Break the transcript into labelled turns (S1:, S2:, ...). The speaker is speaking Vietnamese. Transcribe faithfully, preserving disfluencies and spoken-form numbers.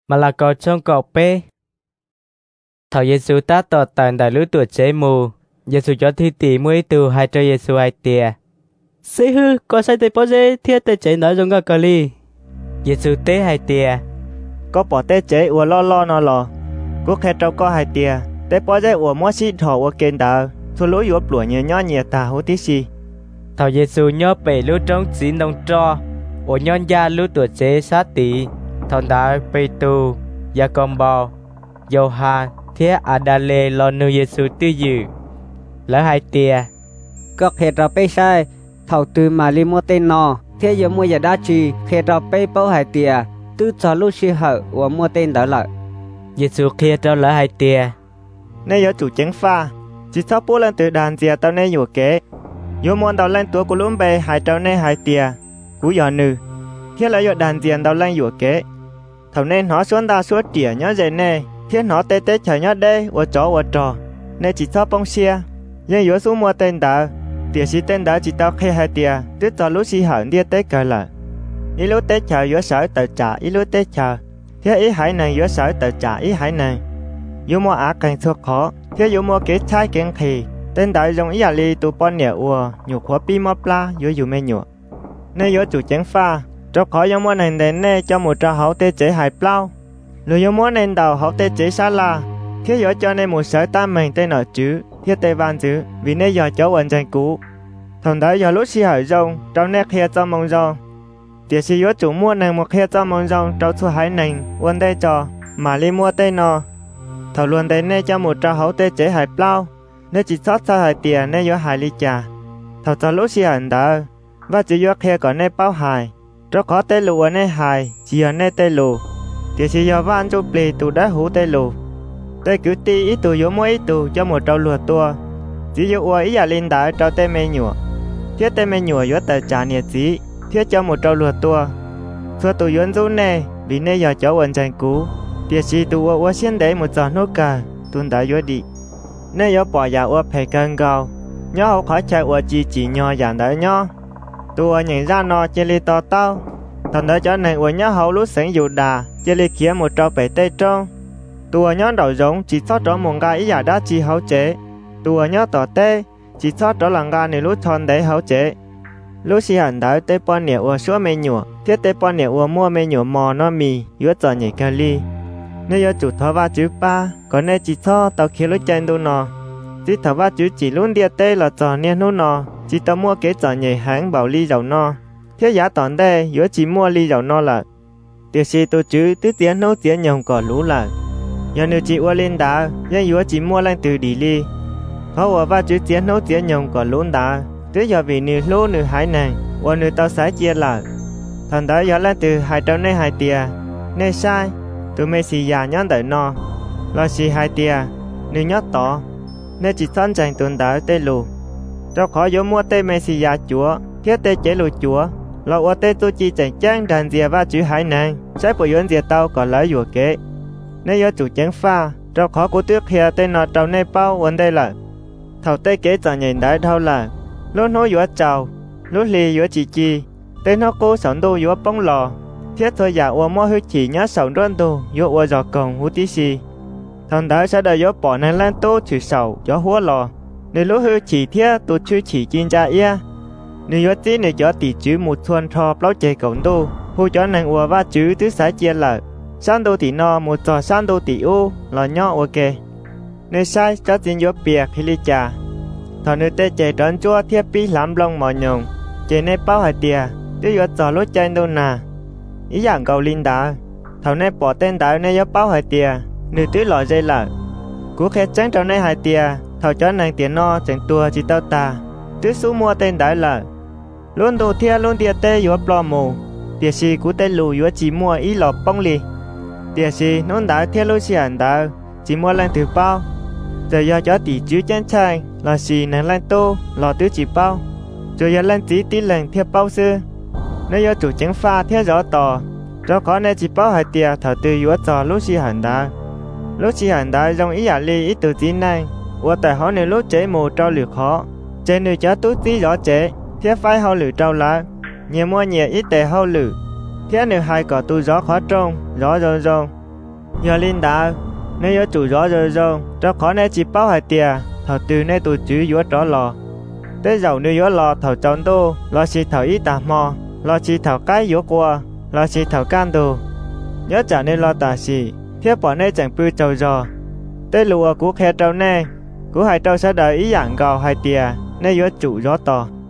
S1: mà là có trong cọ pê. Thảo Giêsu ta tỏ tàn đại lứa tuổi chế mù, Giêsu cho thi tỷ mũi từ hai trời Giêsu hai tia. Sĩ hư, có sai tới bao giờ thiết tới chế nói giống ngà cờ ly. Giêsu tế hai tia.
S2: Có bỏ tế chế ua lo lo nó lò. Cú khe trâu có hai tia, tế bao giờ ua mua xí thọ ua kênh đào, thua lũ ua plủa nhờ nhó nhẹ tà hú tí xì.
S1: Thảo Giêsu nhớ bể lũ trong chín đồng trò, ua nhon gia lũ tuổi chế sát tỷ, thằng đá Pê-tu, Gia-công-bò, Giô-han, thiết Adale lo nu Giêsu tư dự. Lỡ hai tia.
S3: Có khe trò bê sai, thảo từ mà li mua tên nò, thiết yếu mua giả đá trì, khe trò bê bao hai tia, tư cho lúc xì hở ua mua tên đó lợi.
S1: Giêsu kia cho lỡ hai tia.
S2: Nên yếu chủ chứng pha, chỉ sau bố lên từ đàn dìa tao nên yếu kế. Yếu muôn tao lên tuổi của lũng bê hai trâu nên hai tia, cú giò nư. Thiết là yếu đàn dìa tao lên yếu kế. Thảo nên nó xuống ta xuống tỉa nhớ dậy nè, thiết nó tê tê chờ nhớ đây, ua chó ua trò. Nên chỉ sau bông xia, nhưng yếu xuống mua tên đó. Tỉa xí tên đó chỉ tao khê hai tia, tức cho lúc xí hẳn đi tế cờ lợi. Ý lúc tế chờ yếu sở tờ trả ý lúc tế chờ. Thiết ý hải nâng yếu sở tờ trả ý hải nâng. Yếu mua á càng thuộc khó, thiết yếu mua kế trái kiến khỉ. Tên đó dùng ý à li tù bọn nẻ ua, nhủ khóa bí mô plá yếu yếu mê nhủ. Nên yếu chủ chén pha, cho khó yếu mua nền đến nê cho một trò hậu tế chế hải plau. Lưu yếu mua nền đầu hậu tế chế xa la. Thiết yếu cho nên một sở tam mình tên ở chứ, thiết tế văn chứ, vì nê yếu cháu ẩn danh cũ. Thằng đó yếu lúc xí hỏi rông, trong nét khía cho mong rông. Tiết sĩ yếu chủ mua nền một khía cho mong rông, trong su hải nền, uôn tế cho, mà li mua tên nò. Thảo luôn đến nê cho một trò hậu tế chế hải plau. Nếu chỉ sót xa hải tiền nên yếu hải lý trà. Thảo cho lúc xí hẳn đó. Và chỉ yếu khía có nê bao hải. Cho khó tê lù ở nê hải, chỉ ở nê tê lù. Tiết sĩ yếu văn chú bì tù đã hú tê lù. Tê cứ ti ít tù yếu mua ít tù cho một trâu lùa tua. Chỉ yếu ua ý à linh đá trâu tê mê nhùa. Thiết tê mê nhùa yếu tờ trả nhiệt dí. Thiết cho một trâu lùa tua. Xua tù yếu rú nê, vì nê yếu cháu ẩn danh cú. Tiết sĩ tù ua ua xiên đấy một giọt nô cà, tùn đá yếu đi. Nên yếu bỏ giả ua phê cân gào. Nhó hậu khỏi chạy ua chi chỉ nhò giản đá nhó. Tù ua nhìn ra nó chê li to tao. Thằng đó cho nên ua nhó hậu lúc sáng dù đà, chê li kia một trâu bể tê trông. Tù ua nhó đầu giống chỉ sót tró mông gà ý giả đá chi hậu chế. Tù ua nhó tỏ tê, chỉ sót tró làng gà này lúc thon đấy hậu chế. Lúc xí hẳn đá tê bọn nẻ ua xua mê nhùa. Thiết tê bọn nẻ ua mua mê nhùa mò nó mì, yếu trò nhảy cà ly. Nếu yếu chủ thó va chữ ba, có nên chỉ cho tao khi lúc chân đu nò. Chỉ thó va chữ chỉ luôn địa tê là trò niên nô nò. Chỉ tao mua kế trò nhảy hãng bảo ly dầu no. Thiết giá tỏn đây, yếu chỉ mua ly dầu no là. Tiết sĩ tôi chữ tứ tiếng nấu tiếng nhồng cỏ lũ là. Yếu nếu chỉ ua lên đá, nhưng yếu chỉ mua lên từ đi ly. Khó ua va chữ tiếng nấu tiếng nhồng cỏ lũ đá. Tứ giờ vì nữ lô nữ hải nàng, ua nữ tao sái chia là. Thằng đó yếu lên từ hai trâu nê hai tìa. Nê sai. Tụi mê xì già nhón đợi no. Lo xì hai tia. Nữ nhót tỏ. Nên chỉ sẵn chẳng tuần đảo tê lù. Cho khó dỗ mua tê mê xì già chúa. Thiết tê chế lù chúa. Lo ua tê tu chi chẳng chán đàn dìa va chữ hải nàng. Sẽ bộ yuan dìa tao còn lấy dùa kế. Nên yếu chủ chán pha. Cho khó của tuyết kia tê nọ trâu nê bao vấn đây là. Thảo tê kế chẳng nhìn đáy thao là. Lúc nó dùa chào. Lúc lì dùa chỉ chi. Tê nó cố sống đô dùa bóng lò. Thiết thôi giả ua mua hư chỉ nhá sầu rôn tù, yếu ua giò cổng hú tí xì. Thằng đó sẽ đợi yếu bỏ này lên tô chữ sầu, gió húa lò. Nếu lúc hư chỉ thiết tù chữ chỉ chín ra ia. Nếu yếu tí nếu gió tỉ chữ một thuần thọ bláu chê cổng tù, hú chó nàng ua va chữ tứ sái chia lợ. San đô tỉ no một trò san đô tỉ u, lò nhó ok. Nếu sai cho tin yếu bìa khi lý trà. Thằng nếu tê chê tròn chua thiết bí lắm lông mò nhồng. Chê nê bao hạt tìa, tứ yếu trò lúc chanh đô nà. Ý dạng cầu linh đá. Thảo này bỏ tên đá này yếu bao hai tìa. Nữ tứ lọ dây lợ. Cú khét tránh trao này hai tìa. Thảo cho nàng tiền no chẳng tua chỉ tao ta. Tứ xú mua tên đá lợ. Luôn đồ thia luôn tìa tê yếu plò mù. Tìa xì cú tê lù yếu chỉ mua ý lọ bông lì. Tìa xì nôn đá thia lô xì hẳn đá. Chỉ mua lên từ bao. Giờ do cho tỷ chứ chán chai. Lọ xì nàng lên tô. Lọ tứ chỉ bao. Rồi giờ lên tí tí lần thia bao sư. Nếu yếu chủ chén pha thiết rõ tỏ. Cho khó nên chỉ bao hai tìa thảo từ yếu trò lúc xì hẳn đá. Lúc xì hẳn đá dòng ý ả ly ít từ tí này. Ủa tại họ nếu lúc chế mù trao lửa khó. Chế nữ chá tú tí rõ chế. Thiết phái hao lửa trao lá. Nhiều mua nhiều ít tệ hao lửa. Thiết nữ hai có tu gió khó trông. Rõ rông rông. giờ linh đã nếu có chủ gió rồi rồi cho khó nên chỉ bao hai tia thầu từ nên tụ chữ gió rõ lò tới dầu nếu gió lò thầu chọn tô lo chỉ thầu ít tà mò lo chỉ thầu cái gió qua lo chỉ thầu can đồ nhớ trả nên lo tà xì thiết bỏ nên chẳng bư trầu giò tới lùa của khe trâu nè của hai trâu sẽ đợi ý dạng gò hai tia nên gió chủ gió to